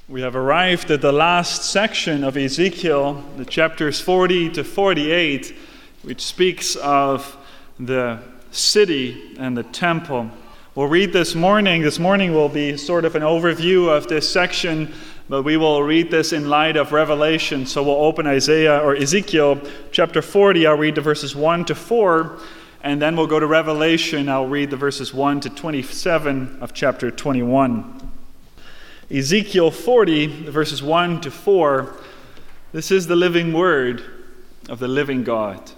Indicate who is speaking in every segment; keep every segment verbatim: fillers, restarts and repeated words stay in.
Speaker 1: We have arrived at the last section of Ezekiel, the chapters forty to forty-eight, which speaks of the city and the temple. We'll read this morning. This morning will be sort of an overview of this section, but we will read this in light of Revelation. So we'll open Isaiah or Ezekiel chapter forty. I'll read the verses one to four, and then we'll go to Revelation. I'll read the verses one to twenty-seven of chapter twenty-one. Ezekiel forty, verses one to four. This is the living word of the living God.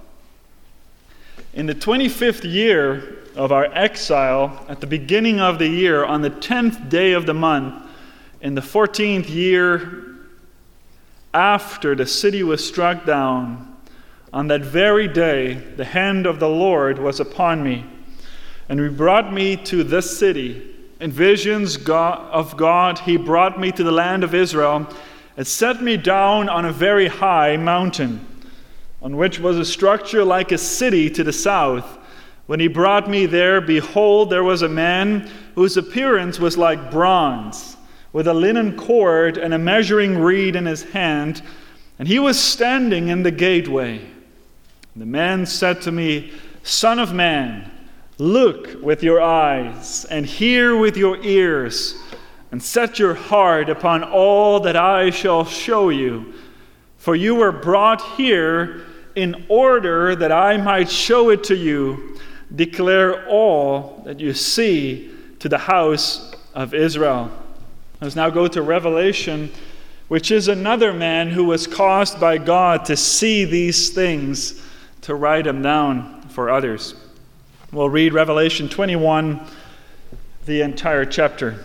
Speaker 1: In the twenty-fifth year of our exile, at the beginning of the year, on the tenth day of the month, in the fourteenth year after the city was struck down, on that very day the hand of the Lord was upon me, and he brought me to this city. In visions of God, he brought me to the land of Israel and set me down on a very high mountain, on which was a structure like a city to the south. When he brought me there, behold, there was a man whose appearance was like bronze, with a linen cord and a measuring reed in his hand, and he was standing in the gateway. The man said to me, "Son of man, look with your eyes, and hear with your ears, and set your heart upon all that I shall show you. For you were brought here in order that I might show it to you. Declare all that you see to the house of Israel." Let's now go to Revelation, which is another man who was caused by God to see these things, to write them down for others. We'll read Revelation twenty-one, the entire chapter.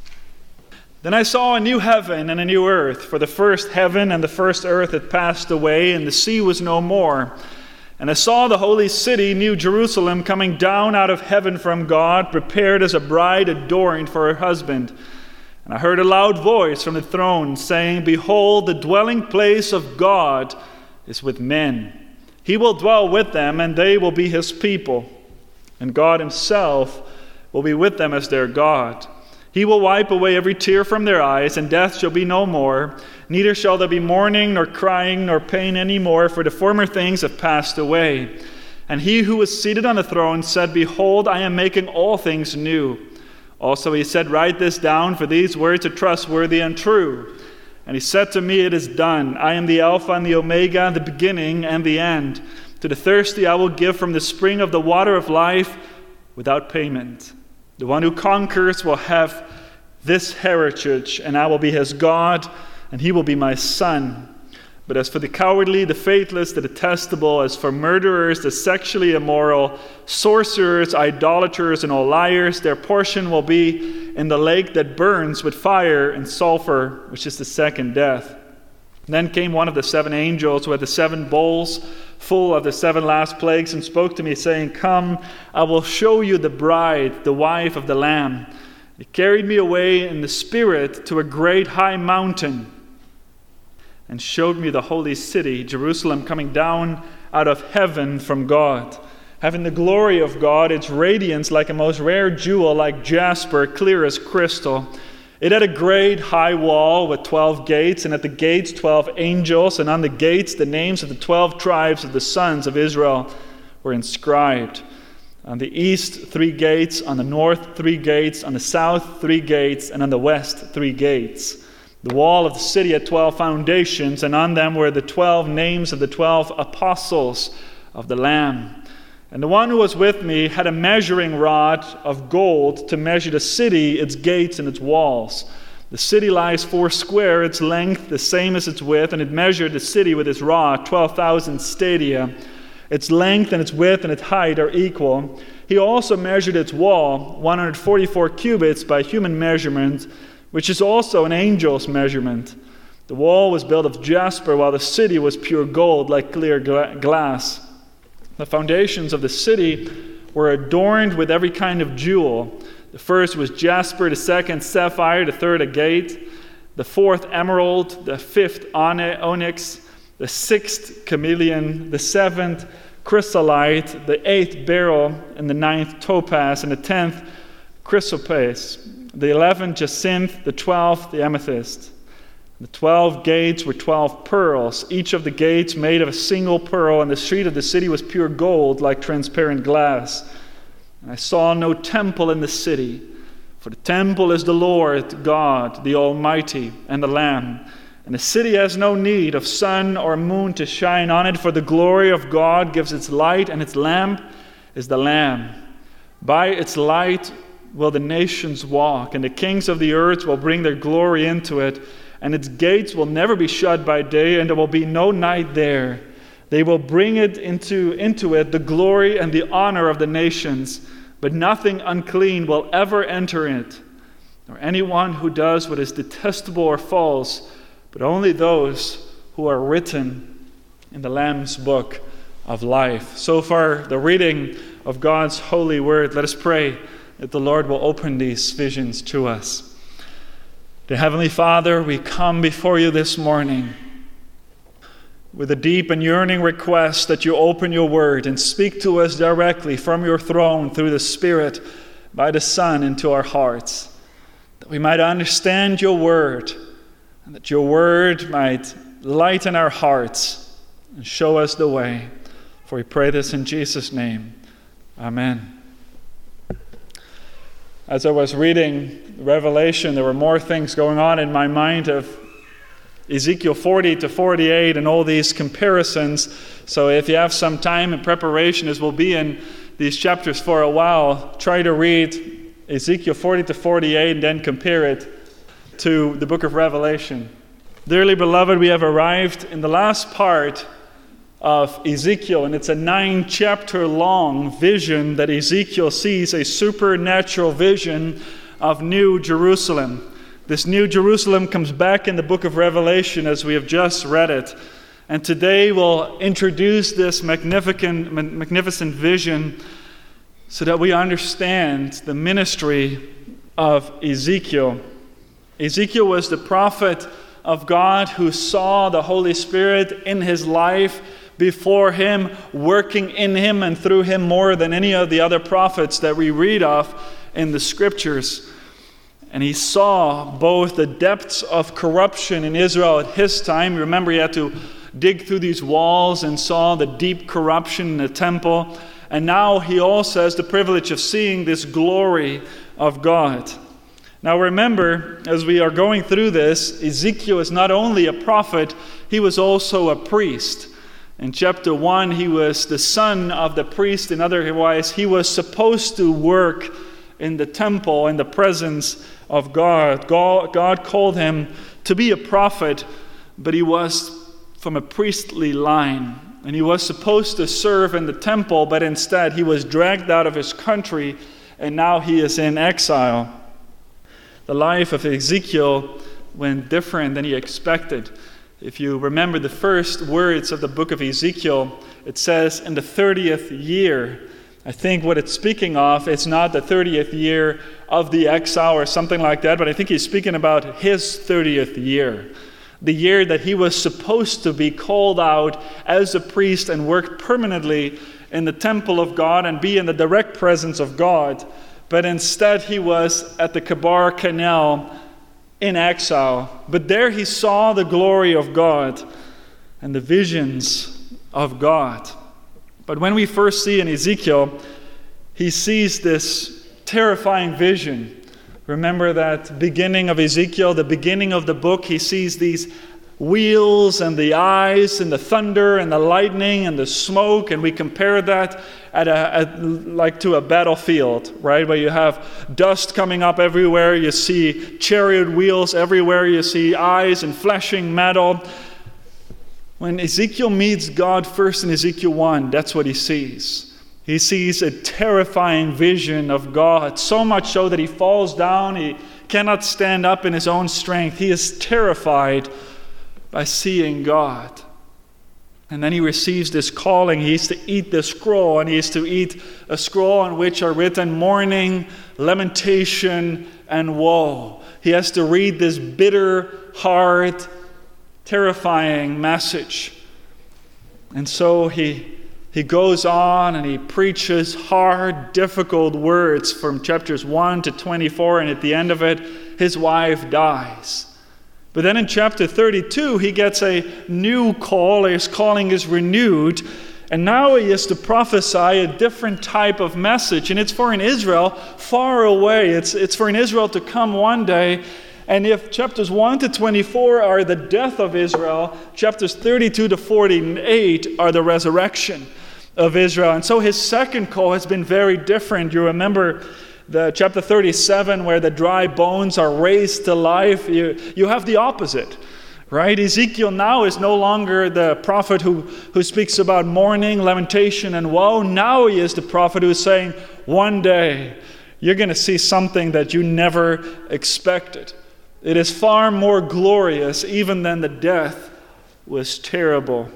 Speaker 1: Then I saw a new heaven and a new earth, for the first heaven and the first earth had passed away, and the sea was no more. And I saw the holy city, New Jerusalem, coming down out of heaven from God, prepared as a bride adorned for her husband. And I heard a loud voice from the throne saying, "Behold, the dwelling place of God is with men. He will dwell with them, and they will be his people. And God himself will be with them as their God. He will wipe away every tear from their eyes, and death shall be no more. Neither shall there be mourning, nor crying, nor pain any more, for the former things have passed away." And he who was seated on the throne said, "Behold, I am making all things new." Also he said, "Write this down, for these words are trustworthy and true." And he said to me, "It is done. I am the Alpha and the Omega, the beginning and the end. To the thirsty I will give from the spring of the water of life without payment. The one who conquers will have this heritage, and I will be his God, and he will be my son. But as for the cowardly, the faithless, the detestable, as for murderers, the sexually immoral, sorcerers, idolaters, and all liars, their portion will be in the lake that burns with fire and sulfur, which is the second death." Then came one of the seven angels who had the seven bowls full of the seven last plagues, and spoke to me, saying, "Come, I will show you the bride, the wife of the Lamb." He carried me away in the Spirit to a great high mountain, and showed me the holy city, Jerusalem, coming down out of heaven from God, having the glory of God, its radiance like a most rare jewel, like jasper, clear as crystal. It had a great high wall with twelve gates, and at the gates twelve angels, and on the gates the names of the twelve tribes of the sons of Israel were inscribed. On the east three gates, on the north three gates, on the south three gates, and on the west three gates. The wall of the city had twelve foundations, and on them were the twelve names of the twelve apostles of the Lamb. And the one who was with me had a measuring rod of gold to measure the city, its gates, and its walls. The city lies four square, its length the same as its width, and it measured the city with his rod, twelve thousand stadia. Its length and its width and its height are equal. He also measured its wall, one hundred forty-four cubits by human measurement, which is also an angel's measurement. The wall was built of jasper, while the city was pure gold, like clear gla- glass. The foundations of the city were adorned with every kind of jewel. The first was jasper, the second sapphire, the third agate, the fourth emerald, the fifth onyx, the sixth chameleon, the seventh chrysolite, the eighth beryl, and the ninth topaz, and the tenth chrysoprase, the eleventh jacinth, the twelfth the amethyst. The twelve gates were twelve pearls, each of the gates made of a single pearl, and the street of the city was pure gold, like transparent glass. And I saw no temple in the city, for the temple is the Lord God, the Almighty, and the Lamb. And the city has no need of sun or moon to shine on it, for the glory of God gives its light, and its lamp is the Lamb. By its light will the nations walk, and the kings of the earth will bring their glory into it. And its gates will never be shut by day, and there will be no night there. They will bring it into, into it the glory and the honor of the nations, but nothing unclean will ever enter it, nor anyone who does what is detestable or false, but only those who are written in the Lamb's book of life. So far, the reading of God's holy word. Let us pray that the Lord will open these visions to us. Dear Heavenly Father, we come before you this morning with a deep and yearning request that you open your word and speak to us directly from your throne through the Spirit by the Son into our hearts, that we might understand your word and that your word might lighten our hearts and show us the way. For we pray this in Jesus' name. Amen. As I was reading Revelation, there were more things going on in my mind of Ezekiel forty to forty-eight and all these comparisons. So if you have some time in preparation, as we'll be in these chapters for a while, try to read Ezekiel forty to forty-eight and then compare it to the book of Revelation. Dearly beloved, we have arrived in the last part of Ezekiel, and it's a nine chapter long vision that Ezekiel sees, a supernatural vision of New Jerusalem. This New Jerusalem comes back in the book of Revelation as we have just read it. And today we'll introduce this magnificent, magnificent vision so that we understand the ministry of Ezekiel. Ezekiel was the prophet of God who saw the Holy Spirit in his life, before him, working in him and through him more than any of the other prophets that we read of in the scriptures. And he saw both the depths of corruption in Israel at his time. Remember, he had to dig through these walls and saw the deep corruption in the temple. And now he also has the privilege of seeing this glory of God. Now remember, as we are going through this, Ezekiel is not only a prophet, he was also a priest. In chapter one, he was the son of the priest. In other words, he was supposed to work in the temple in the presence of God. God. God called him to be a prophet, but he was from a priestly line. And he was supposed to serve in the temple, but instead he was dragged out of his country, and now he is in exile. The life of Ezekiel went different than he expected. If you remember the first words of the book of Ezekiel, it says, in the thirtieth year. I think what it's speaking of, it's not the thirtieth year of the exile or something like that, but I think he's speaking about his thirtieth year. The year that he was supposed to be called out as a priest and work permanently in the temple of God and be in the direct presence of God. But instead he was at the Kebar Canal in exile. But there he saw the glory of God and the visions of God. But when we first see in Ezekiel, he sees this terrifying vision. Remember that beginning of Ezekiel, the beginning of the book, he sees these wheels and the eyes and the thunder and the lightning and the smoke, and we compare that at a at, like to a battlefield, right? Where you have dust coming up everywhere, you see chariot wheels everywhere, you see eyes and flashing metal. When Ezekiel meets God first in Ezekiel one, that's what he sees. He sees a terrifying vision of God, so much so that he falls down, he cannot stand up in his own strength. He is terrified by seeing God. And then he receives this calling. He is to eat the scroll, and he is to eat a scroll on which are written mourning, lamentation, and woe. He has to read this bitter, hard, terrifying message. And so he he goes on and he preaches hard, difficult words from chapters one to twenty-four, and at the end of it, his wife dies. But then in chapter thirty-two, he gets a new call. His calling is renewed. And now he is to prophesy a different type of message. And it's for an Israel far away. It's, it's for an Israel to come one day. And if chapters one to twenty-four are the death of Israel, chapters thirty-two to forty-eight are the resurrection of Israel. And so his second call has been very different. You remember the chapter thirty-seven where the dry bones are raised to life. You, you have the opposite, right? Ezekiel now is no longer the prophet who, who speaks about mourning, lamentation, and woe. Now he is the prophet who is saying, one day you're going to see something that you never expected. It is far more glorious even than the death was terrible.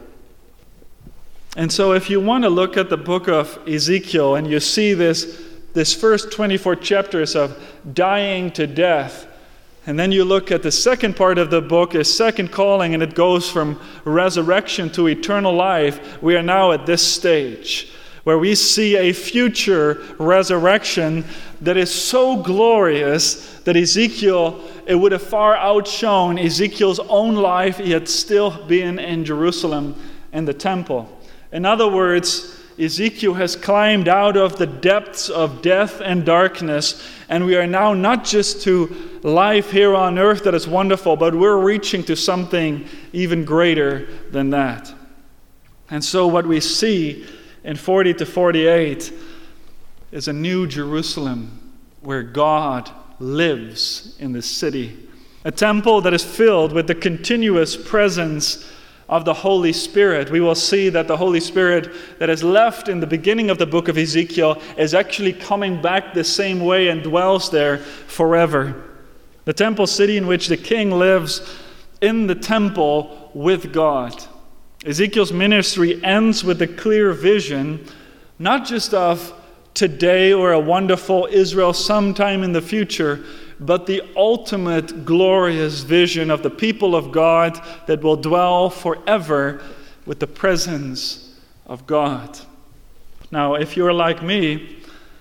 Speaker 1: And so if you want to look at the book of Ezekiel and you see this, this first twenty-four chapters of dying to death, and then you look at the second part of the book, his second calling, and it goes from resurrection to eternal life, we are now at this stage where we see a future resurrection that is so glorious that Ezekiel, it would have far outshone Ezekiel's own life. He had still been in Jerusalem in the temple. In other words, Ezekiel has climbed out of the depths of death and darkness, and we are now not just to life here on earth that is wonderful, but we're reaching to something even greater than that. And so what we see in forty to forty-eight is a new Jerusalem where God lives in the city. A temple that is filled with the continuous presence of the Holy Spirit. We will see that the Holy Spirit that is left in the beginning of the book of Ezekiel is actually coming back the same way and dwells there forever. The temple city in which the king lives in the temple with God. Ezekiel's ministry ends with a clear vision, not just of today or a wonderful Israel sometime in the future, but the ultimate glorious vision of the people of God that will dwell forever with the presence of God. Now, if you're like me,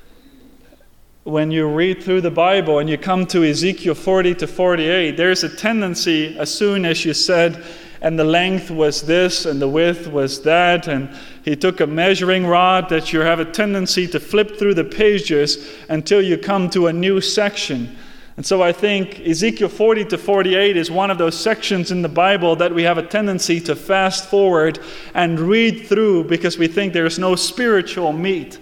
Speaker 1: when you read through the Bible and you come to Ezekiel forty to forty-eight, there's a tendency, as soon as you said, and the length was this, and the width was that, and he took a measuring rod, that you have a tendency to flip through the pages until you come to a new section. And so I think Ezekiel forty to forty-eight is one of those sections in the Bible that we have a tendency to fast forward and read through because we think there's no spiritual meat.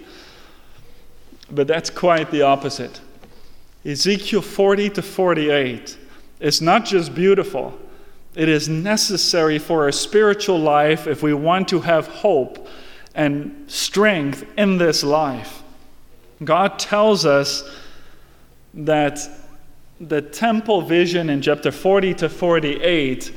Speaker 1: But that's quite the opposite. Ezekiel forty to forty-eight is not just beautiful. It is necessary for our spiritual life if we want to have hope and strength in this life. God tells us that the temple vision in chapter forty to forty-eight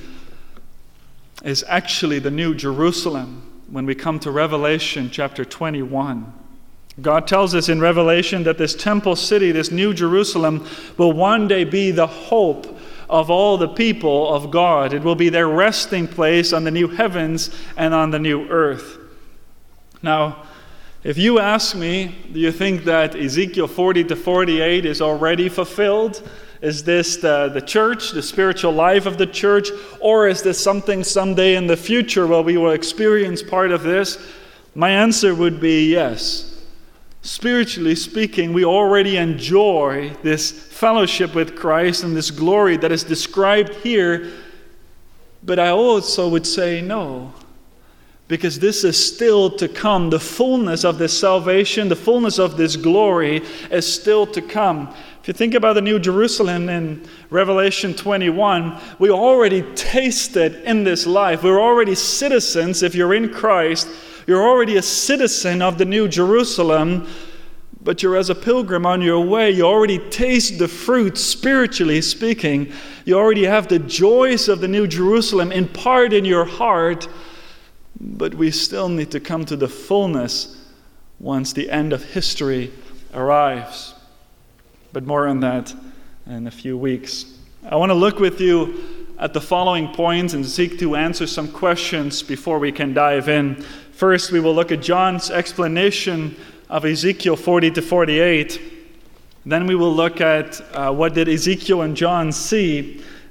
Speaker 1: is actually the new Jerusalem when we come to Revelation chapter twenty-one. God tells us in Revelation that this temple city, this new Jerusalem, will one day be the hope of all the people of God. It will be their resting place on the new heavens and on the new earth. Now, if you ask me, do you think that Ezekiel forty to forty-eight is already fulfilled? Is this the, the church, the spiritual life of the church? Or is this something someday in the future where we will experience part of this? My answer would be yes. Spiritually speaking, we already enjoy this fellowship with Christ and this glory that is described here. But I also would say no, because this is still to come. The fullness of this salvation, the fullness of this glory is still to come. If you think about the New Jerusalem in Revelation twenty-one, we already tasted in this life. We're already citizens. If you're in Christ, you're already a citizen of the New Jerusalem, but you're as a pilgrim on your way. You already taste the fruit, spiritually speaking. You already have the joys of the New Jerusalem in part in your heart, but we still need to come to the fullness once the end of history arrives. But more on that in a few weeks. I want to look with you at the following points and seek to answer some questions before we can dive in. First, we will look at John's explanation of Ezekiel forty to forty-eight. Then we will look at uh, what did Ezekiel and John see.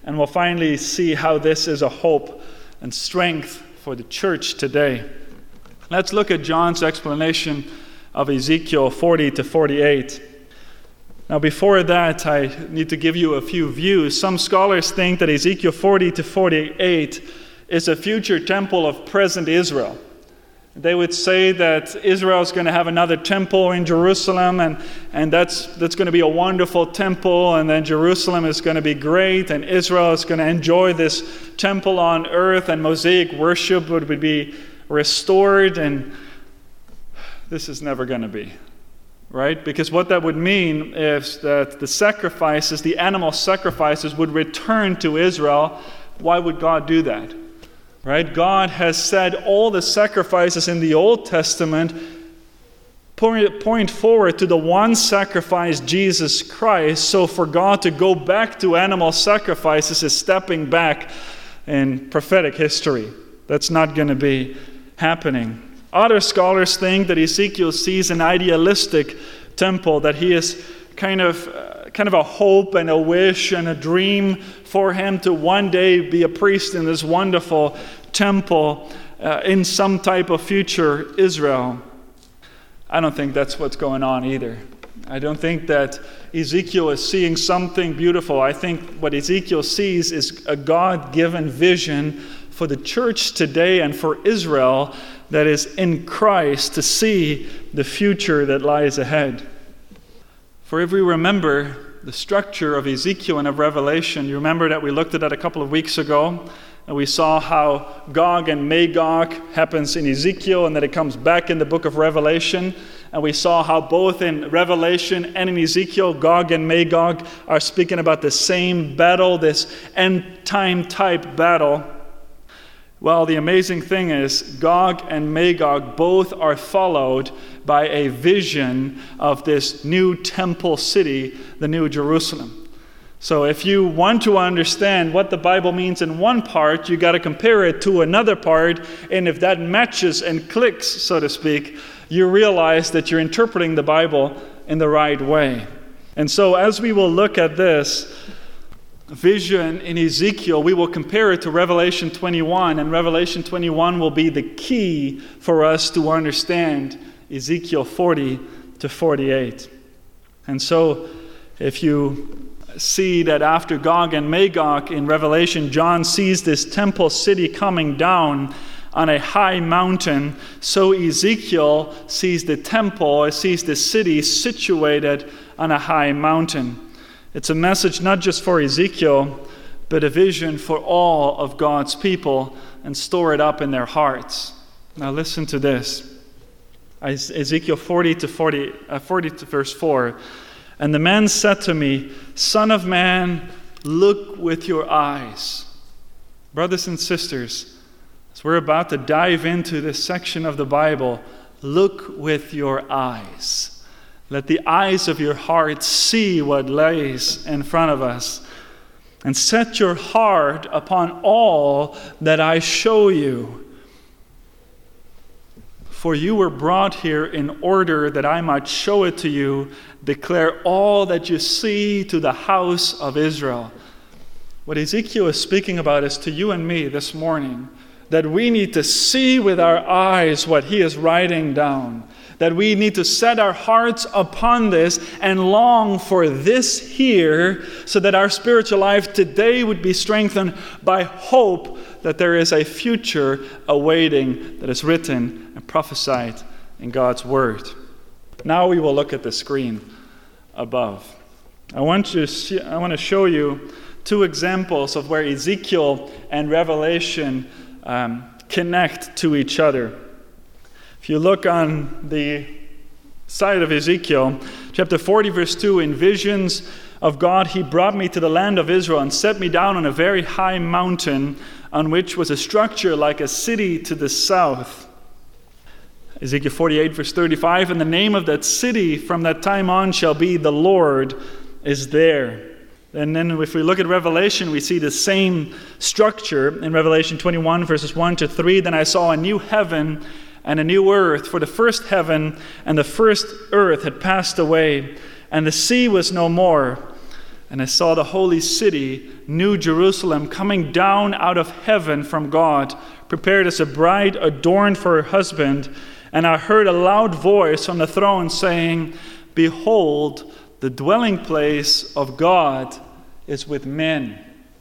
Speaker 1: and we'll finally see how this is a hope and strength for the church today. Let's look at John's explanation of Ezekiel forty to forty-eight. Now, before that, I need to give you a few views. Some scholars think that Ezekiel forty to forty-eight is a future temple of present Israel. They would say that Israel is going to have another temple in Jerusalem, and, and that's, that's going to be a wonderful temple, and then Jerusalem is going to be great, and Israel is going to enjoy this temple on earth, and Mosaic worship would be restored, and this is never going to be, right? Because what that would mean is that the sacrifices, the animal sacrifices, would return to Israel. Why would God do that? Right? God has said all the sacrifices in the Old Testament point forward to the one sacrifice, Jesus Christ. So for God to go back to animal sacrifices is stepping back in prophetic history. That's not going to be happening. Other scholars think that Ezekiel sees an idealistic temple, that he is kind of uh, kind of a hope and a wish and a dream for him to one day be a priest in this wonderful temple uh, in some type of future Israel. I don't think that's what's going on either. I don't think that Ezekiel is seeing something beautiful. I think what Ezekiel sees is a God-given vision for the church today and for Israel that is in Christ to see the future that lies ahead. For if we remember the structure of Ezekiel and of Revelation, you remember that we looked at that a couple of weeks ago, and we saw how Gog and Magog happens in Ezekiel, and that it comes back in the book of Revelation. And we saw how both in Revelation and in Ezekiel, Gog and Magog are speaking about the same battle, this end-time type battle. Well, the amazing thing is, Gog and Magog both are followed by a vision of this new temple city, the New Jerusalem. So if you want to understand what the Bible means in one part, you got to compare it to another part, and if that matches and clicks, so to speak, you realize that you're interpreting the Bible in the right way. And so as we will look at this vision in Ezekiel, we will compare it to Revelation twenty-one, and Revelation twenty-one will be the key for us to understand Ezekiel forty to forty-eight. And so if you see that after Gog and Magog in Revelation, John sees this temple city coming down on a high mountain, so Ezekiel sees the temple, sees the city situated on a high mountain. It's a message not just for Ezekiel, but a vision for all of God's people, and store it up in their hearts. Now listen to this. Ezekiel forty to forty, uh, forty to verse four. And the man said to me, Son of man, look with your eyes. Brothers and sisters, as we're about to dive into this section of the Bible, look with your eyes. Let the eyes of your heart see what lays in front of us. And set your heart upon all that I show you. For you were brought here in order that I might show it to you, declare all that you see to the house of Israel. What Ezekiel is speaking about is to you and me this morning, that we need to see with our eyes what he is writing down. That we need to set our hearts upon this and long for this here, so that our spiritual life today would be strengthened by hope that there is a future awaiting that is written and prophesied in God's Word. Now we will look at the screen above. I want to see, I want to show you two examples of where Ezekiel and Revelation um, connect to each other. If you look on the side of Ezekiel, chapter forty, verse two, in visions of God, he brought me to the land of Israel and set me down on a very high mountain on which was a structure like a city to the south. Ezekiel forty-eight, verse thirty-five, and the name of that city from that time on shall be The Lord is there. And then if we look at Revelation, we see the same structure in Revelation twenty-one, verses one to three. Then I saw a new heaven and a new earth, for the first heaven and the first earth had passed away, and the sea was no more. And I saw the holy city, New Jerusalem, coming down out of heaven from God, prepared as a bride adorned for her husband. And I heard a loud voice from the throne saying, "Behold, the dwelling place of God is with men."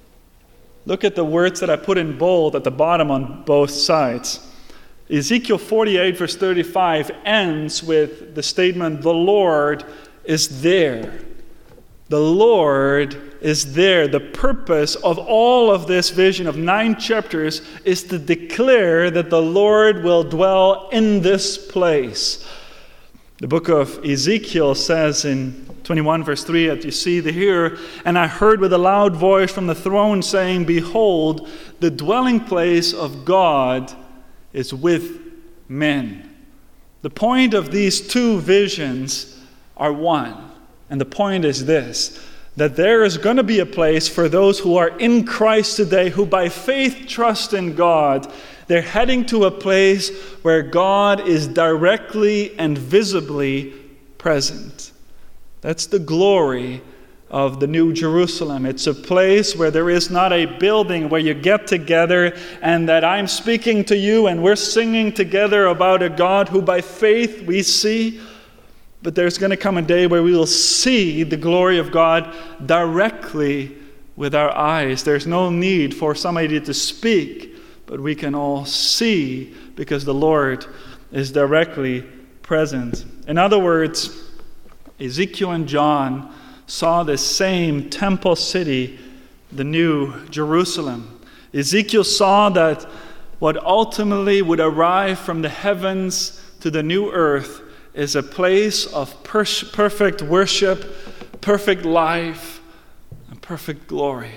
Speaker 1: Look at the words that I put in bold at the bottom on both sides. Ezekiel forty-eight, verse thirty-five, ends with the statement, "The Lord is there." The Lord is there. The purpose of all of this vision of nine chapters is to declare that the Lord will dwell in this place. The book of Ezekiel says in twenty-one, verse three, as you see here, "And I heard with a loud voice from the throne saying, Behold, the dwelling place of God is with men." The point of these two visions are one. And the point is this, that there is going to be a place for those who are in Christ today, who by faith trust in God. They're heading to a place where God is directly and visibly present. That's the glory of the New Jerusalem. It's a place where there is not a building where you get together and that I'm speaking to you and we're singing together about a God who by faith we see. But there's going to come a day where we will see the glory of God directly with our eyes. There's no need for somebody to speak, but we can all see because the Lord is directly present. In other words, Ezekiel and John saw the same temple city, the New Jerusalem. Ezekiel saw that what ultimately would arrive from the heavens to the new earth is a place of per- perfect worship, perfect life, and perfect glory.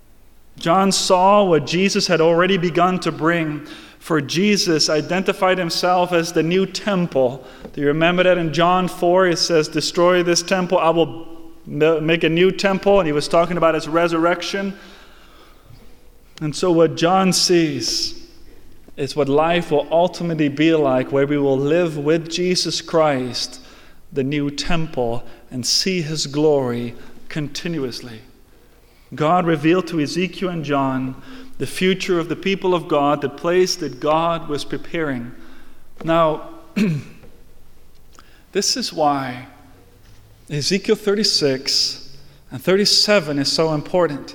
Speaker 1: John saw what Jesus had already begun to bring, for Jesus identified himself as the new temple. Do you remember that in John four? It says, "Destroy this temple, I will make a new temple." And he was talking about his resurrection. And so what John sees is what life will ultimately be like, where we will live with Jesus Christ, the new temple, and see his glory continuously. God revealed to Ezekiel and John the future of the people of God, the place that God was preparing. Now, this is why Ezekiel thirty-six and thirty-seven is so important.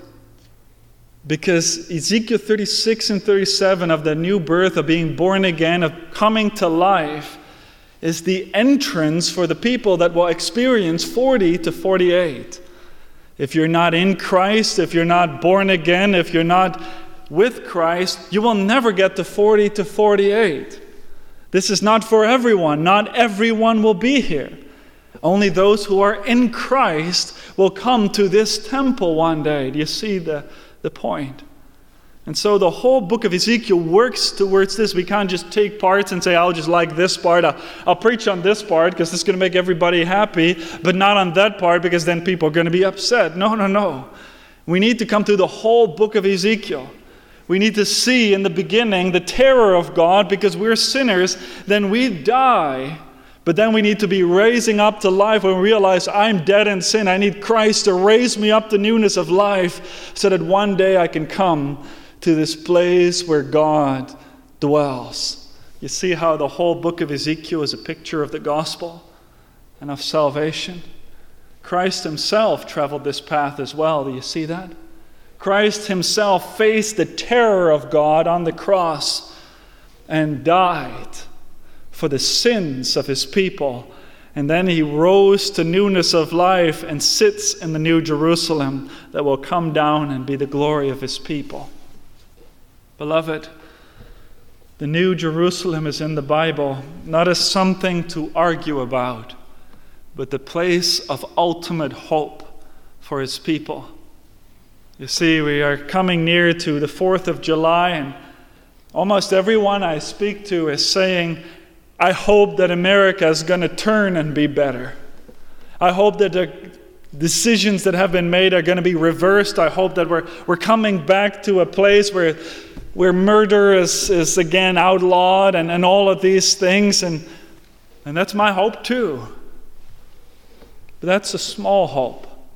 Speaker 1: Because Ezekiel thirty-six and thirty-seven of the new birth, of being born again, of coming to life, is the entrance for the people that will experience forty to forty-eight. If you're not in Christ, if you're not born again, if you're not with Christ, you will never get to forty to forty-eight. This is not for everyone. Not everyone will be here. Only those who are in Christ will come to this temple one day. Do you see the the point? And so the whole book of Ezekiel works towards this. We can't just take parts and say, I'll just like this part. I'll, I'll preach on this part because this is going to make everybody happy, but not on that part because then people are going to be upset. No, no, no. We need to come through the whole book of Ezekiel. We need to see in the beginning the terror of God because we're sinners. Then we die. But then we need to be raising up to life when we realize I'm dead in sin. I need Christ to raise me up to newness of life so that one day I can come to this place where God dwells. You see how the whole book of Ezekiel is a picture of the gospel and of salvation? Christ himself traveled this path as well. Do you see that? Christ himself faced the terror of God on the cross and died for the sins of his people. And then he rose to newness of life and sits in the New Jerusalem that will come down and be the glory of his people. Beloved, the New Jerusalem is in the Bible not as something to argue about, but the place of ultimate hope for his people. You see, we are coming near to the fourth of July, and almost everyone I speak to is saying, I hope that America is going to turn and be better. I hope that the decisions that have been made are going to be reversed. I hope that we're we're coming back to a place where where murder is, is again outlawed and, and all of these things. And, and that's my hope too. But that's a small hope.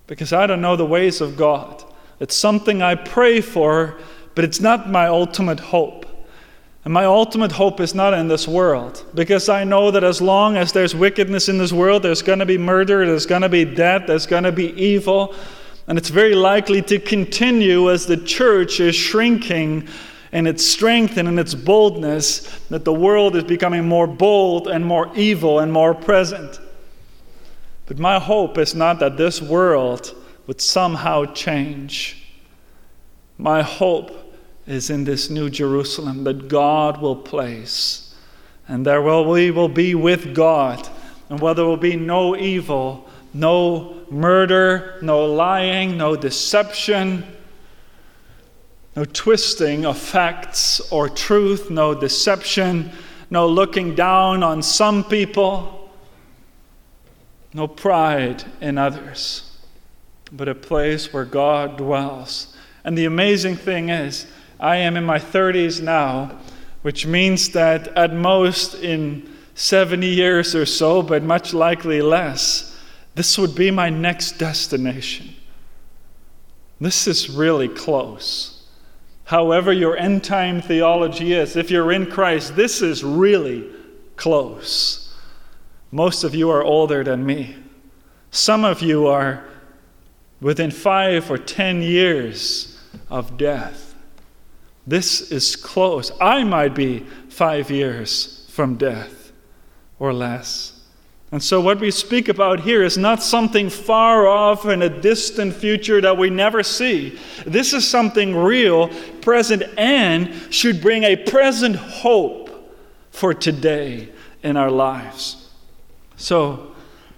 Speaker 1: because I don't know the ways of God. It's something I pray for, but it's not my ultimate hope. And my ultimate hope is not in this world, because I know that as long as there's wickedness in this world, there's going to be murder, there's going to be death, there's going to be evil, and it's very likely to continue as the church is shrinking in its strength and in its boldness, that the world is becoming more bold and more evil and more present. But my hope is not that this world would somehow change. My hope is in this new Jerusalem that God will place. And there will, we will be with God. And where there will be no evil, no murder, no lying, no deception, no twisting of facts or truth, no deception, no looking down on some people, no pride in others, but a place where God dwells. And the amazing thing is, I am in my thirties now, which means that at most in seventy years or so, but much likely less, this would be my next destination. This is really close. However your end-time theology is, if you're in Christ, this is really close. Most of you are older than me. Some of you are within five or ten years of death. This is close. I might be five years from death or less. And so what we speak about here is not something far off in a distant future that we never see. This is something real, present, and should bring a present hope for today in our lives. So,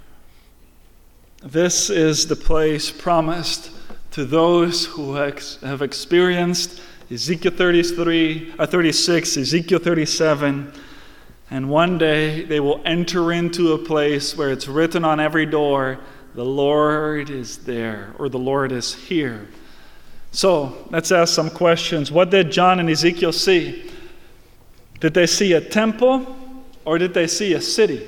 Speaker 1: this is the place promised to those who have experienced Ezekiel thirty-three, uh, thirty-six, Ezekiel thirty-seven, and one day they will enter into a place where it's written on every door, the Lord is there, or the Lord is here. So, let's ask some questions. What did John and Ezekiel see? Did they see a temple, or did they see a city?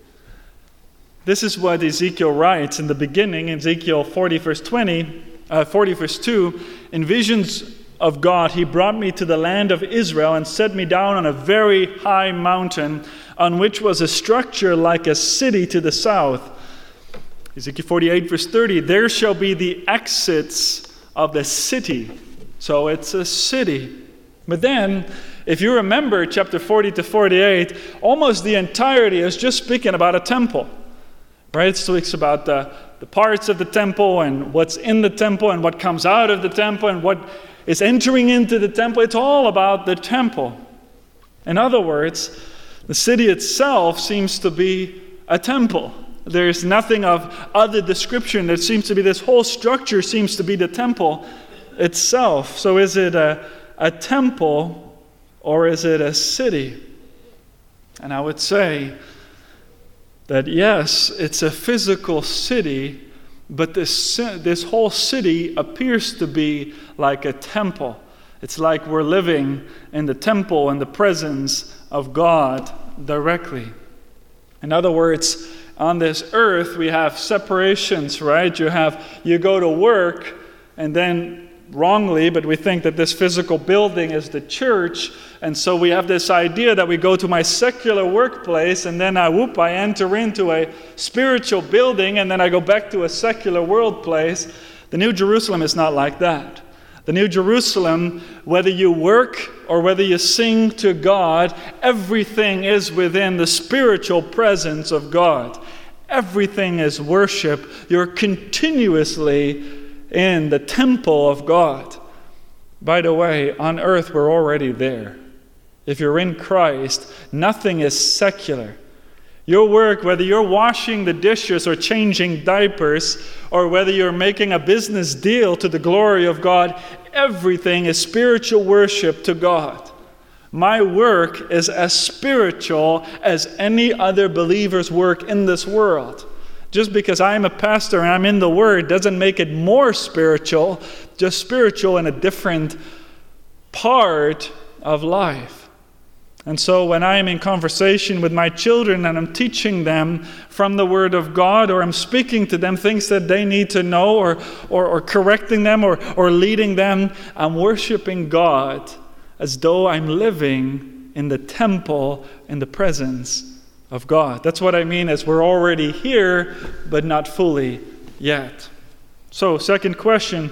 Speaker 1: This is what Ezekiel writes in the beginning, Ezekiel forty, verse twenty, uh, forty, verse two, in visions of God, he brought me to the land of Israel and set me down on a very high mountain on which was a structure like a city to the south. Ezekiel forty-eight, verse thirty, there shall be the exits of the city. So it's a city. But then, if you remember chapter forty to forty-eight, almost the entirety is just speaking about a temple. Right? It speaks about the, the parts of the temple and what's in the temple and what comes out of the temple and what is entering into the temple. It's all about the temple. In other words, the city itself seems to be a temple. There's nothing of other description. There seems to be this whole structure seems to be the temple itself. So is it a, a temple or is it a city? And I would say that yes, it's a physical city, but this, this whole city appears to be like a temple. It's like we're living in the temple and the presence of God directly. In other words, on this earth we have separations, right? You have you go to work, and then wrongly, but we think that this physical building is the church, and so we have this idea that we go to my secular workplace, and then I whoop, I enter into a spiritual building, and then I go back to a secular world place. The New Jerusalem is not like that. The New Jerusalem, whether you work or whether you sing to God, everything is within the spiritual presence of God. Everything is worship. You're continuously in the temple of God. By the way, on earth we're already there. If you're in Christ, nothing is secular. Your work, whether you're washing the dishes or changing diapers, or whether you're making a business deal to the glory of God, everything is spiritual worship to God. My work is as spiritual as any other believer's work in this world. Just because I'm a pastor and I'm in the Word doesn't make it more spiritual, just spiritual in a different part of life. And so when I am in conversation with my children and I'm teaching them from the Word of God, or I'm speaking to them things that they need to know, or, or, or correcting them, or, or leading them, I'm worshiping God as though I'm living in the temple in the presence of God. That's what I mean as we're already here, but not fully yet. So, second question,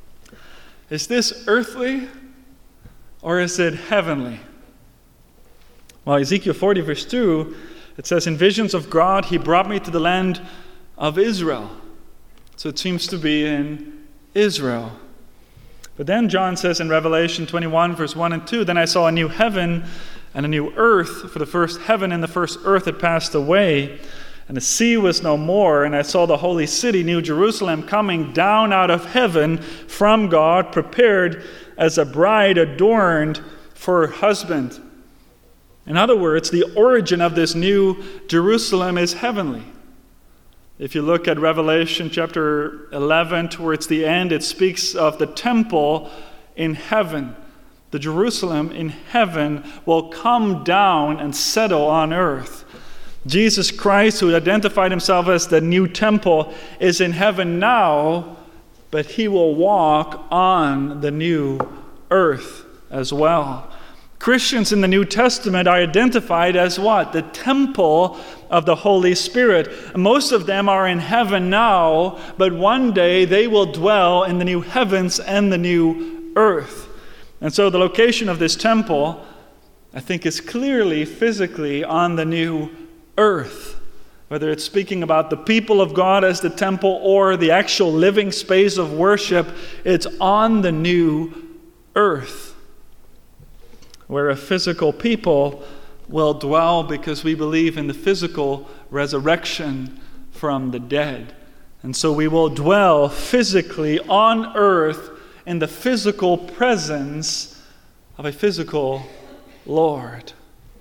Speaker 1: is this earthly or is it heavenly? Well, Ezekiel forty, verse two, it says, in visions of God, he brought me to the land of Israel. So it seems to be in Israel. But then John says in Revelation twenty-one, verse one and two, then I saw a new heaven and a new earth, for the first heaven and the first earth had passed away, and the sea was no more. And I saw the holy city, New Jerusalem, coming down out of heaven from God, prepared as a bride adorned for her husband. In other words, the origin of this new Jerusalem is heavenly. If you look at Revelation chapter eleven, towards the end, it speaks of the temple in heaven. The Jerusalem in heaven will come down and settle on earth. Jesus Christ, who identified himself as the new temple, is in heaven now, but he will walk on the new earth as well. Christians in the New Testament are identified as what? The temple of the Holy Spirit. Most of them are in heaven now, but one day they will dwell in the new heavens and the new earth. And so the location of this temple, I think, is clearly physically on the new earth. Whether it's speaking about the people of God as the temple or the actual living space of worship, it's on the new earth, where a physical people will dwell because we believe in the physical resurrection from the dead. And so we will dwell physically on earth in the physical presence of a physical Lord.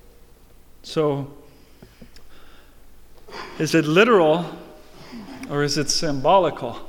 Speaker 1: So, is it literal or is it symbolical?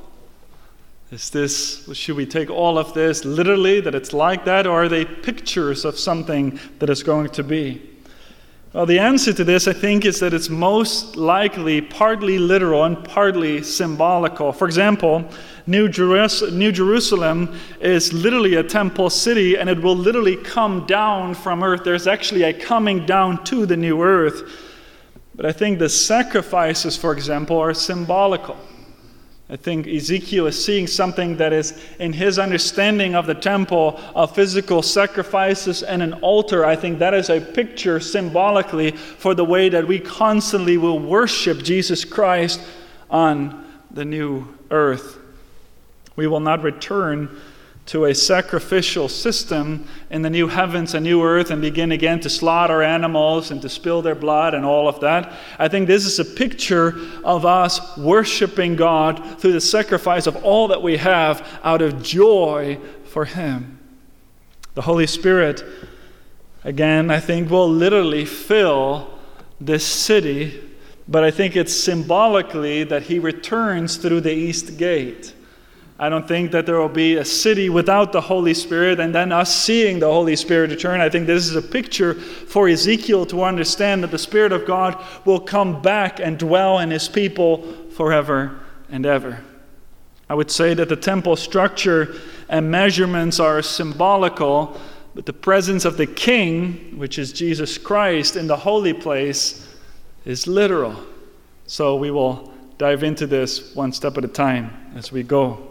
Speaker 1: Is this, should we take all of this literally, that it's like that, or are they pictures of something that is going to be? Well, the answer to this, I think, is that it's most likely partly literal and partly symbolical. For example, New Jerus- New Jerusalem is literally a temple city, and it will literally come down from earth. There's actually a coming down to the new earth. But I think the sacrifices, for example, are symbolical. I think Ezekiel is seeing something that is, in his understanding of the temple, of physical sacrifices and an altar. I think that is a picture symbolically for the way that we constantly will worship Jesus Christ on the new earth. We will not return to a sacrificial system in the new heavens and new earth and begin again to slaughter animals and to spill their blood and all of that. I think this is a picture of us worshiping God through the sacrifice of all that we have out of joy for Him. The Holy Spirit, again, I think will literally fill this city, but I think it's symbolically that He returns through the east gate. I don't think that there will be a city without the Holy Spirit and then us seeing the Holy Spirit return. I think this is a picture for Ezekiel to understand that the Spirit of God will come back and dwell in His people forever and ever. I would say that the temple structure and measurements are symbolical, but the presence of the King, which is Jesus Christ, in the holy place is literal. So we will dive into this one step at a time as we go.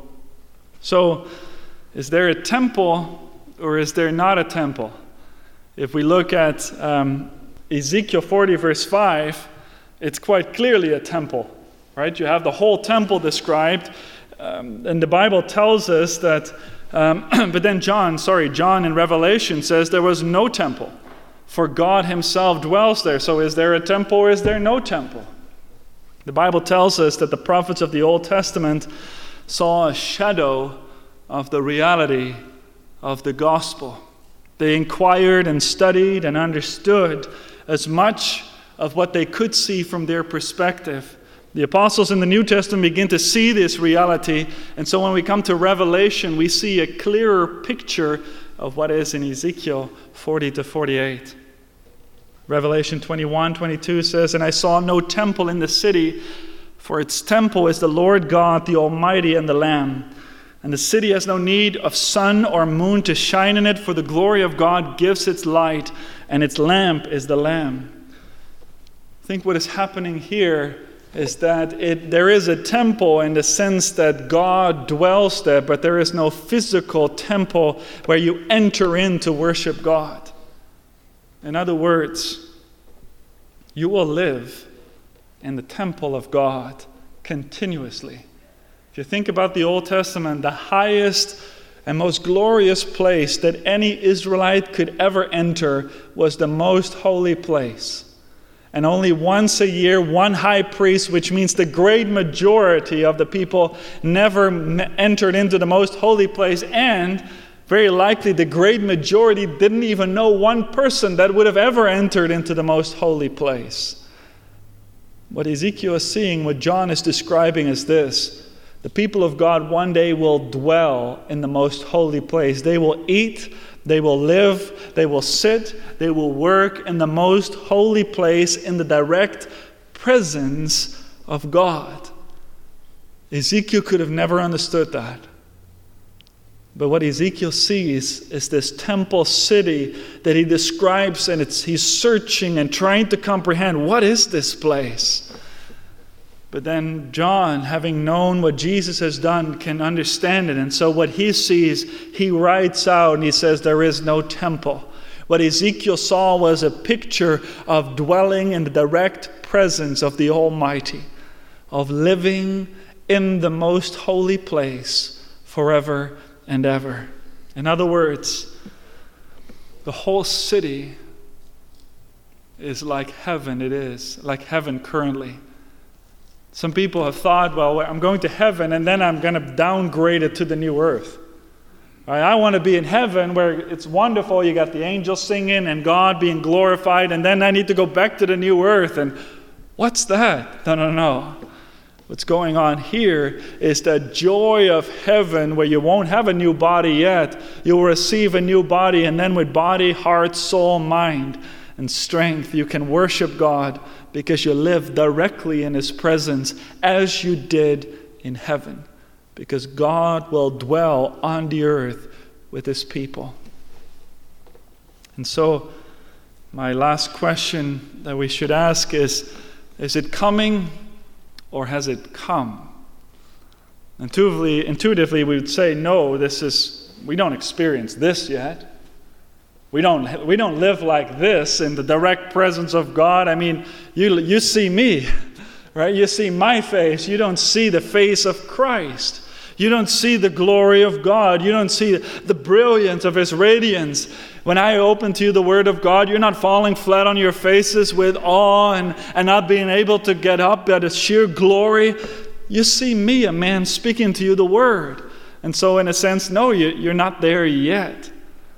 Speaker 1: So, is there a temple or is there not a temple? If we look at um, Ezekiel forty, verse five, it's quite clearly a temple, right? You have the whole temple described, um, and the Bible tells us that, um, but then John, sorry, John in Revelation says there was no temple, for God Himself dwells there. So is there a temple or is there no temple? The Bible tells us that the prophets of the Old Testament saw a shadow of the reality of the gospel. They inquired and studied and understood as much of what they could see from their perspective. The apostles in the New Testament begin to see this reality, and so when we come to Revelation, we see a clearer picture of what is in Ezekiel forty to forty-eight. Revelation twenty-one, twenty-two says, "And I saw no temple in the city, for its temple is the Lord God, the Almighty, and the Lamb. And the city has no need of sun or moon to shine in it, for the glory of God gives its light, and its lamp is the Lamb." I think what is happening here is that it, there is a temple in the sense that God dwells there, but there is no physical temple where you enter in to worship God. In other words, you will live in the temple of God continuously. If you think about the Old Testament, the highest and most glorious place that any Israelite could ever enter was the most holy place. And only once a year, one high priest, which means the great majority of the people never entered into the most holy place, and very likely the great majority didn't even know one person that would have ever entered into the most holy place. What Ezekiel is seeing, what John is describing is this: the people of God one day will dwell in the most holy place. They will eat, they will live, they will sit, they will work in the most holy place in the direct presence of God. Ezekiel could have never understood that. But what Ezekiel sees is this temple city that he describes, and it's, he's searching and trying to comprehend, what is this place? But then John, having known what Jesus has done, can understand it. And so what he sees, he writes out and he says, there is no temple. What Ezekiel saw was a picture of dwelling in the direct presence of the Almighty, of living in the most holy place forever and ever. In other words, the whole city is like heaven. It is like heaven currently. Some people have thought, well, I'm going to heaven and then I'm going to downgrade it to the new earth. Right? I want to be in heaven where it's wonderful. You got the angels singing and God being glorified, and then I need to go back to the new earth. And what's that? No, no, no. What's going on here is the joy of heaven where you won't have a new body yet. You'll receive a new body, and then with body, heart, soul, mind, and strength, you can worship God because you live directly in His presence as you did in heaven. Because God will dwell on the earth with His people. And so, my last question that we should ask is, is it coming or has it come? Intuitively, intuitively we would say, no, this is, we don't experience this yet. We don't we don't live like this in the direct presence of God. I mean, you you see me, right? You see my face. You don't see the face of Christ. You don't see the glory of God. You don't see the brilliance of His radiance. When I open to you the Word of God, you're not falling flat on your faces with awe and, and not being able to get up at His sheer glory. You see me, a man, speaking to you the Word. And so in a sense, no, you, you're not there yet.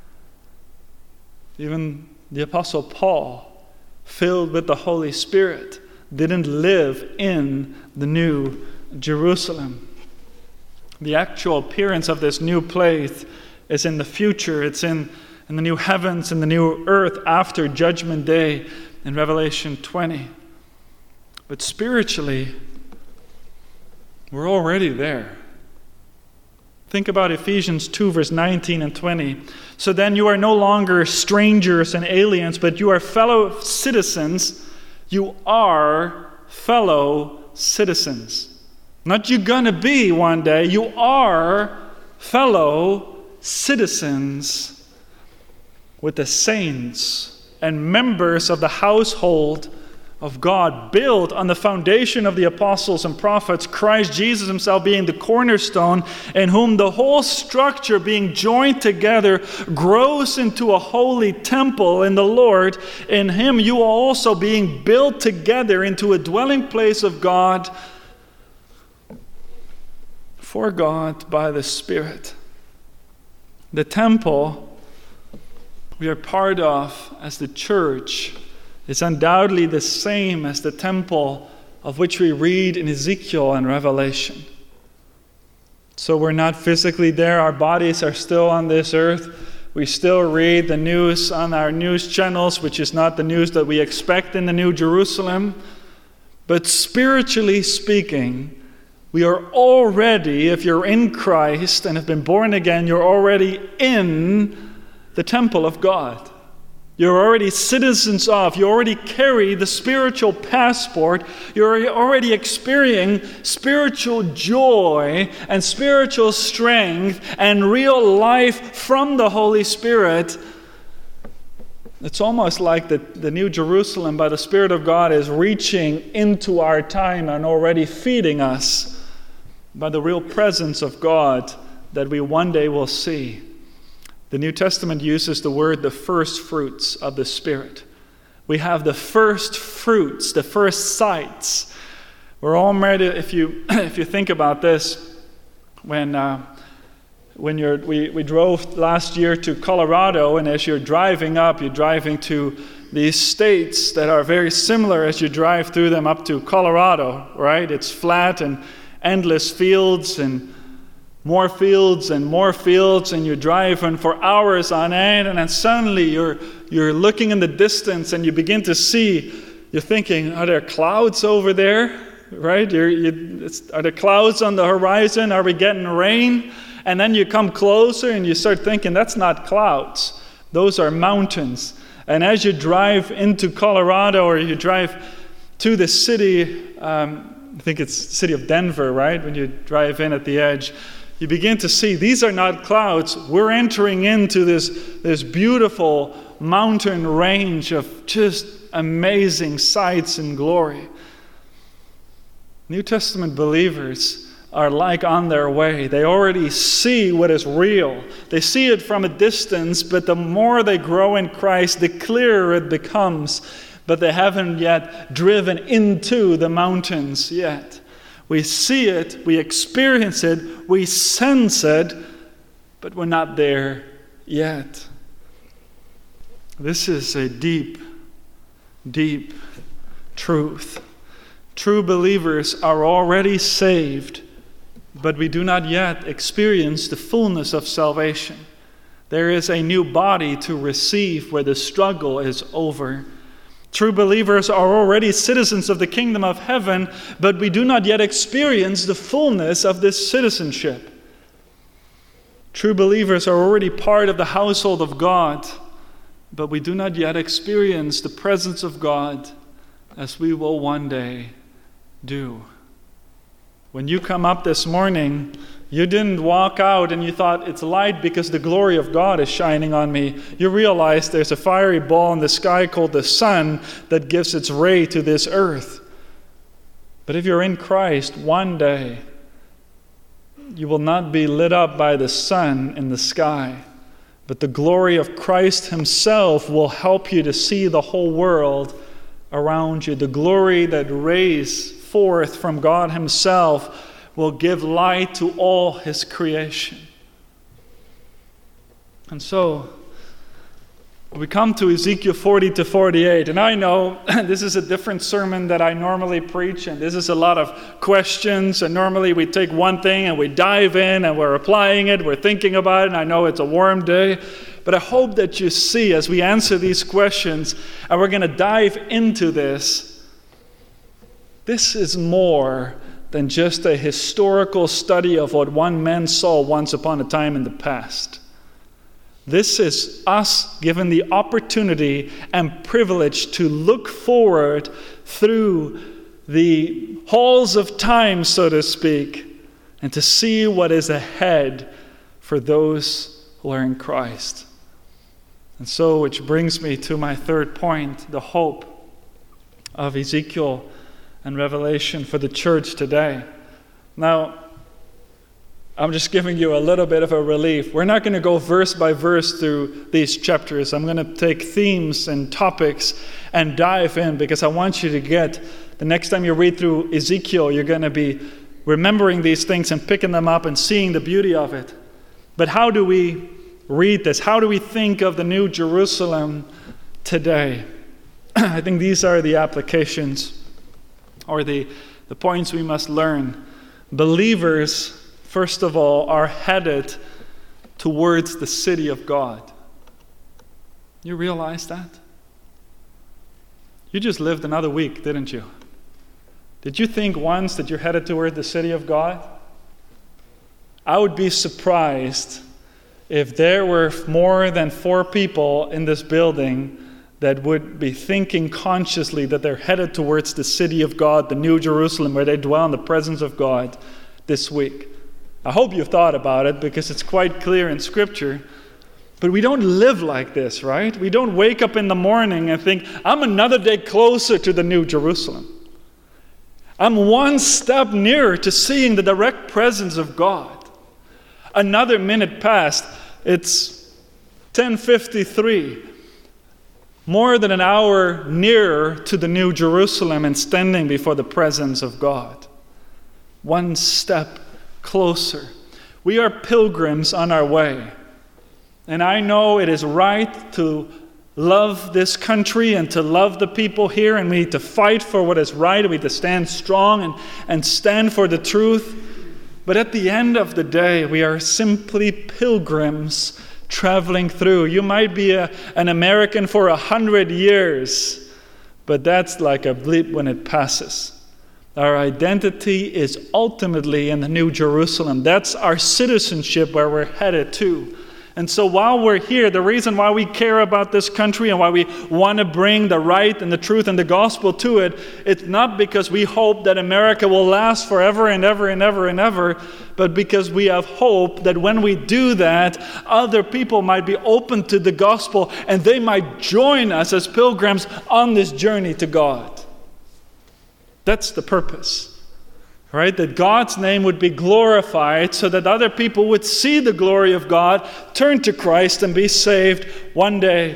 Speaker 1: Even the Apostle Paul, filled with the Holy Spirit, didn't live in the New Jerusalem. The actual appearance of this new place is in the future. It's in, in the new heavens and the new earth after Judgment Day in Revelation twenty. But spiritually, we're already there. Think about Ephesians two, verse nineteen and twenty. So then you are no longer strangers and aliens, but you are fellow citizens. You are fellow citizens. Not you're going to be one day. You are fellow citizens with the saints and members of the household of God, built on the foundation of the apostles and prophets, Christ Jesus Himself being the cornerstone, in whom the whole structure being joined together grows into a holy temple in the Lord. In Him you are also being built together into a dwelling place of God, for God by the Spirit. The temple we are part of as the church is undoubtedly the same as the temple of which we read in Ezekiel and Revelation. So we're not physically there. Our bodies are still on this earth, We still read the news on our news channels, which is not the news that we expect in the New Jerusalem. But spiritually speaking, we are already, if you're in Christ and have been born again, you're already in the temple of God. You're already citizens of, you already carry the spiritual passport, you're already experiencing spiritual joy and spiritual strength and real life from the Holy Spirit. It's almost like the, the New Jerusalem by the Spirit of God is reaching into our time and already feeding us by the real presence of God that we one day will see. The New Testament uses the word the first fruits of the Spirit. We have the first fruits, the first sights. We're already, if you if you think about this, when uh, when you're we, we drove last year to Colorado, and as you're driving up, you're driving to these states that are very similar as you drive through them up to Colorado, right? It's flat and endless fields and more fields and more fields, and you're driving for hours on end, and then suddenly you're you're looking in the distance and you begin to see, you're thinking, are there clouds over there? Right? You're, you, it's, are there clouds on the horizon? Are we getting rain? And then you come closer and you start thinking, that's not clouds. Those are mountains. And as you drive into Colorado, or you drive to the city, um, I think it's the city of Denver, right? When you drive in at the edge, you begin to see these are not clouds. We're entering into this, this beautiful mountain range of just amazing sights and glory. New Testament believers are like on their way. They already see what is real. They see it from a distance, but the more they grow in Christ, the clearer it becomes. But they haven't yet driven into the mountains yet. We see it, we experience it, we sense it, but we're not there yet. This is a deep, deep truth. True believers are already saved, but we do not yet experience the fullness of salvation. There is a new body to receive where the struggle is over. True believers are already citizens of the kingdom of heaven, but we do not yet experience the fullness of this citizenship. True believers are already part of the household of God, but we do not yet experience the presence of God as we will one day do. When you come up this morning, you didn't walk out and you thought it's light because the glory of God is shining on me. You realize there's a fiery ball in the sky called the sun that gives its ray to this earth. But if you're in Christ, one day you will not be lit up by the sun in the sky, but the glory of Christ himself will help you to see the whole world around you. The glory that rays forth from God himself will give light to all his creation. And so, we come to Ezekiel forty to forty-eight, and I know this is a different sermon that I normally preach, and this is a lot of questions, and normally we take one thing and we dive in and we're applying it, we're thinking about it, and I know it's a warm day, but I hope that you see as we answer these questions, and we're going to dive into this, this is more than just a historical study of what one man saw once upon a time in the past. This is us given the opportunity and privilege to look forward through the halls of time, so to speak, and to see what is ahead for those who are in Christ. And so, which brings me to my third point, the hope of Ezekiel and Revelation for the church today. Now, I'm just giving you a little bit of a relief. We're not going to go verse by verse through these chapters. I'm going to take themes and topics and dive in, because I want you to get, the next time you read through Ezekiel, you're going to be remembering these things and picking them up and seeing the beauty of it. But how do we read this? How do we think of the New Jerusalem today? I think these are the applications, or the, the points we must learn. Believers, first of all, are headed towards the city of God. You realize that? You just lived another week, didn't you? Did you think once that you're headed toward the city of God? I would be surprised if there were more than four people in this building that would be thinking consciously that they're headed towards the city of God, the New Jerusalem, where they dwell in the presence of God this week. I hope you've thought about it, because it's quite clear in Scripture. But we don't live like this, right? We don't wake up in the morning and think, I'm another day closer to the New Jerusalem. I'm one step nearer to seeing the direct presence of God. Another minute passed. It's ten fifty-three. More than an hour nearer to the New Jerusalem and standing before the presence of God. One step closer. We are pilgrims on our way. And I know it is right to love this country and to love the people here, and we need to fight for what is right, and we need to stand strong and, and stand for the truth. But at the end of the day, we are simply pilgrims traveling through. You might be a, an American for a hundred years, but that's like a blip when it passes. Our identity is ultimately in the New Jerusalem. That's our citizenship, where we're headed to. And so while we're here, the reason why we care about this country and why we want to bring the right and the truth and the gospel to it, it's not because we hope that America will last forever and ever and ever and ever, but because we have hope that when we do that, other people might be open to the gospel and they might join us as pilgrims on this journey to God. That's the purpose. Right? That God's name would be glorified so that other people would see the glory of God, turn to Christ, and be saved, one day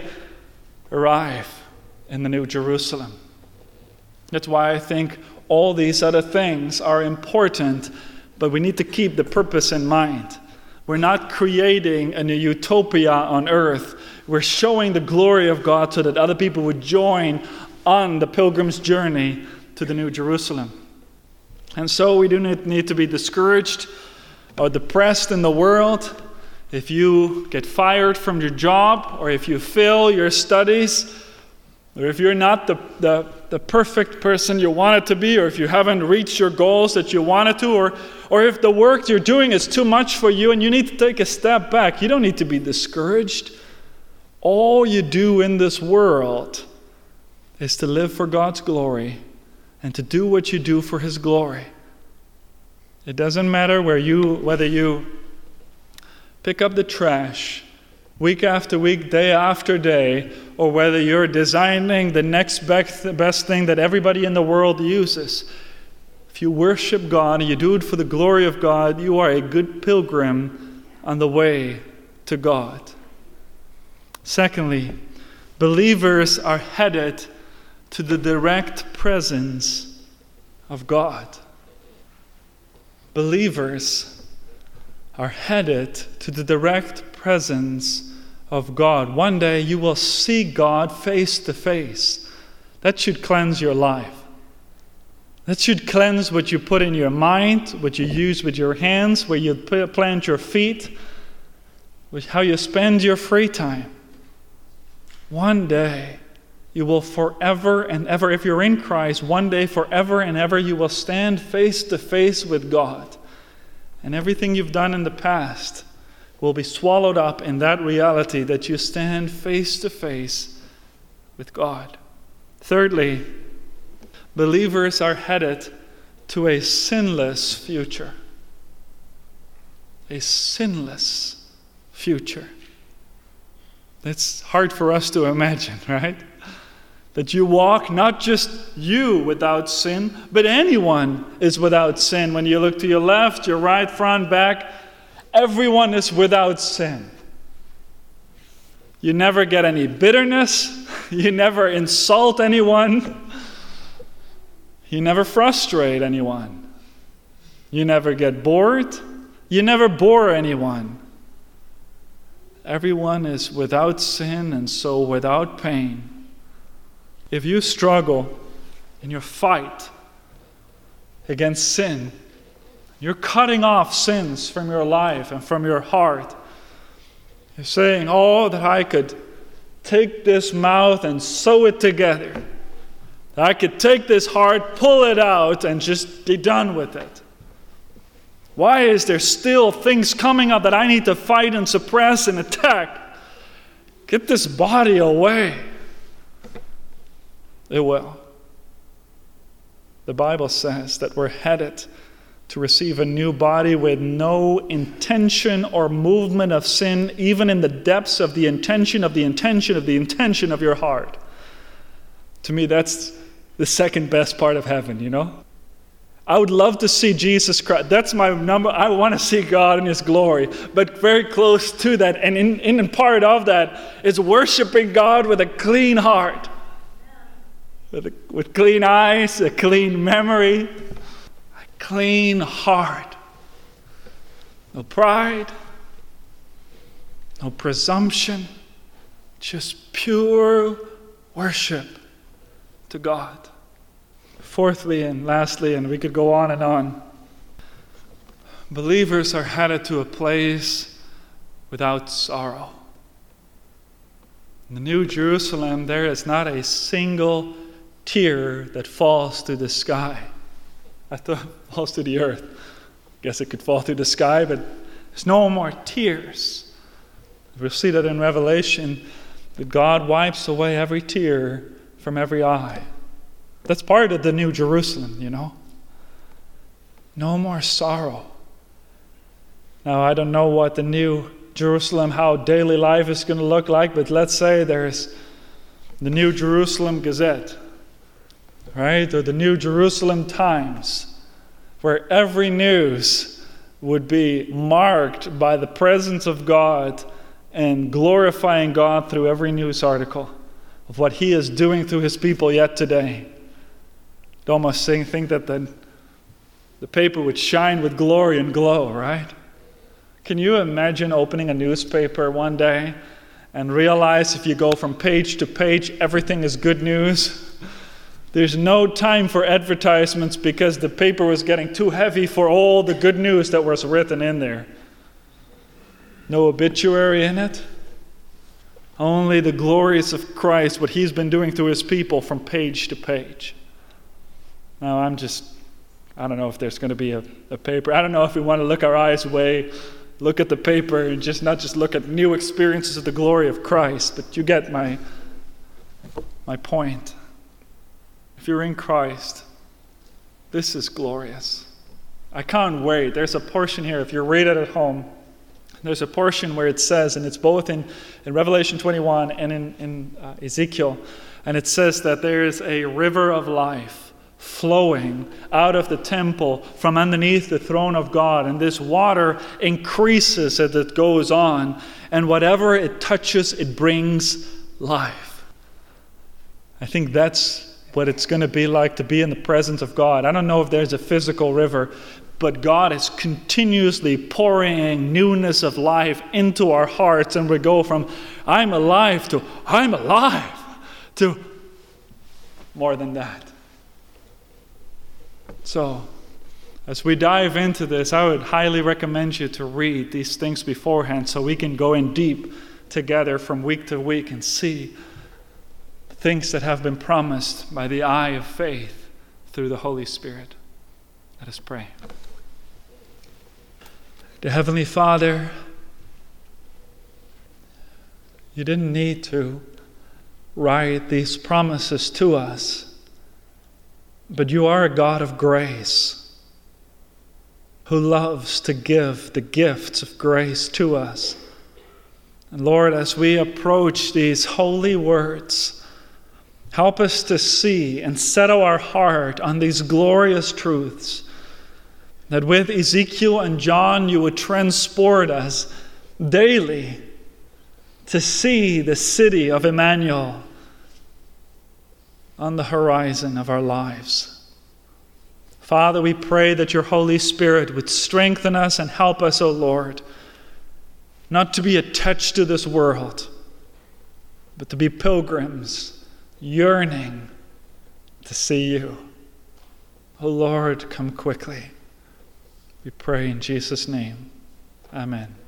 Speaker 1: arrive in the New Jerusalem. That's why I think all these other things are important, but we need to keep the purpose in mind. We're not creating a new utopia on earth. We're showing the glory of God so that other people would join on the pilgrim's journey to the New Jerusalem. And so we do not need to be discouraged or depressed in the world if you get fired from your job, or if you fail your studies, or if you're not the, the, the perfect person you wanted to be, or if you haven't reached your goals that you wanted to, or, or if the work you're doing is too much for you and you need to take a step back. You don't need to be discouraged. All you do in this world is to live for God's glory and to do what you do for His glory. It doesn't matter where you, whether you pick up the trash week after week, day after day, or whether you're designing the next best thing that everybody in the world uses. If you worship God and you do it for the glory of God, you are a good pilgrim on the way to God. Secondly, believers are headed to the direct presence of God. Believers are headed to the direct presence of God. One day you will see God face to face. That should cleanse your life. That should cleanse what you put in your mind, what you use with your hands, where you plant your feet, with how you spend your free time. One day you will forever and ever, if you're in Christ, one day forever and ever you will stand face to face with God. And everything you've done in the past will be swallowed up in that reality that you stand face to face with God. Thirdly, believers are headed to a sinless future. A sinless future. It's hard for us to imagine, right? That you walk, not just you without sin, but anyone is without sin. When you look to your left, your right, front, back, everyone is without sin. You never get any bitterness. You never insult anyone. You never frustrate anyone. You never get bored. You never bore anyone. Everyone is without sin and so without pain. If you struggle in your fight against sin, you're cutting off sins from your life and from your heart. You're saying, oh, that I could take this mouth and sew it together. I could take this heart, pull it out, and just be done with it. Why is there still things coming up that I need to fight and suppress and attack? Get this body away. It will. The Bible says that we're headed to receive a new body with no intention or movement of sin, even in the depths of the intention of the intention of the intention of your heart. To me, that's the second best part of heaven, you know? I would love to see Jesus Christ. That's my number. I want to see God in His glory. But very close to that, and in, in part of that, is worshiping God with a clean heart. With, a, with clean eyes, a clean memory, a clean heart. No pride, no presumption, just pure worship to God. Fourthly and lastly, and we could go on and on, believers are headed to a place without sorrow. In the New Jerusalem, there is not a single tear that falls to the sky. I thought it falls to the earth. I guess it could fall to the sky, but there's no more tears. We'll see that in Revelation, that God wipes away every tear from every eye. That's part of the New Jerusalem, you know. No more sorrow. Now, I don't know what the New Jerusalem, how daily life is going to look like, but let's say there's the New Jerusalem Gazette, right? Or the New Jerusalem Times, where every news would be marked by the presence of God and glorifying God through every news article of what He is doing through His people yet today. I'd almost think that the, the paper would shine with glory and glow, right? Can you imagine opening a newspaper one day and realize if you go from page to page, everything is good news? There's no time for advertisements because the paper was getting too heavy for all the good news that was written in there. No obituary in it. Only the glories of Christ, what He's been doing through His people from page to page. Now, I'm just, I don't know if there's going to be a, a paper. I don't know if we want to look our eyes away, look at the paper, and just not just look at new experiences of the glory of Christ, but you get my, my point. If you're in Christ, this is glorious. I can't wait. There's a portion here, if you read it at home, there's a portion where it says, and it's both in, in Revelation twenty-one and in, in uh, Ezekiel, and it says that there is a river of life flowing out of the temple from underneath the throne of God. And this water increases as it goes on. And whatever it touches, it brings life. I think that's what it's going to be like to be in the presence of God. I don't know if there's a physical river, but God is continuously pouring newness of life into our hearts. And we go from, I'm alive, to, I'm alive, to more than that. So, as we dive into this, I would highly recommend you to read these things beforehand so we can go in deep together from week to week and see things that have been promised by the eye of faith through the Holy Spirit. Let us pray. Dear Heavenly Father, You didn't need to write these promises to us. But You are a God of grace who loves to give the gifts of grace to us. And Lord, as we approach these holy words, help us to see and settle our heart on these glorious truths, that with Ezekiel and John You would transport us daily to see the city of Emmanuel on the horizon of our lives. Father, we pray that Your Holy Spirit would strengthen us and help us, O Lord, not to be attached to this world, but to be pilgrims, yearning to see You. O Lord, come quickly. We pray in Jesus' name. Amen.